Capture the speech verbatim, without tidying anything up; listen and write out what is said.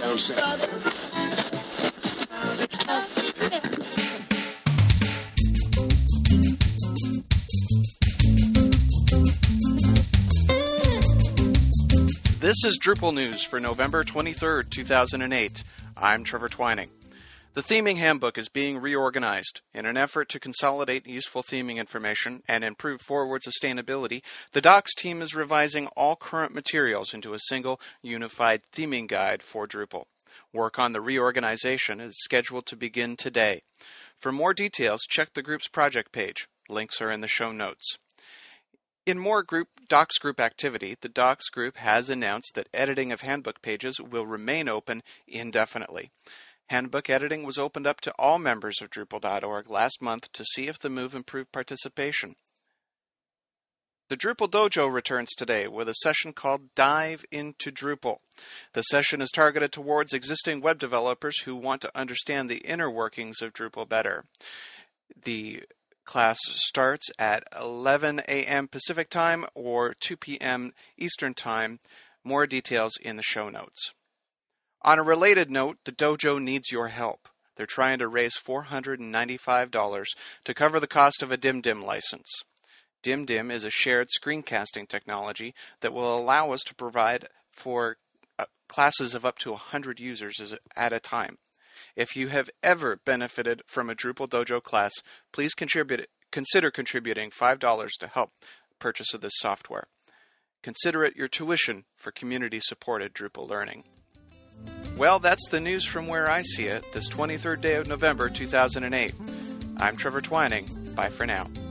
This is Drupal News for November twenty-third, two thousand eight. I'm Trevor Twining. The Theming Handbook is being reorganized. In an effort to consolidate useful theming information and improve forward sustainability, the Docs team is revising all current materials into a single, unified theming guide for Drupal. Work on the reorganization is scheduled to begin today. For more details, check the group's project page. Links are in the show notes. In more group Docs group activity, the Docs group has announced that editing of handbook pages will remain open indefinitely. Handbook editing was opened up to all members of Drupal dot org last month to see if the move improved participation. The Drupal Dojo returns today with a session called Dive into Drupal. The session is targeted towards existing web developers who want to understand the inner workings of Drupal better. The class starts at eleven a.m. Pacific Time or two p.m. Eastern Time. More details in the show notes. On a related note, the dojo needs your help. They're trying to raise four hundred ninety-five dollars to cover the cost of a DimDim license. DimDim is a shared screencasting technology that will allow us to provide for uh, classes of up to one hundred users at a time. If you have ever benefited from a Drupal Dojo class, please contribute, consider contributing five dollars to help purchase of this software. Consider it your tuition for community-supported Drupal learning. Well, that's the news from where I see it, this twenty-third day of November, two thousand eight. I'm Trevor Twining. Bye for now.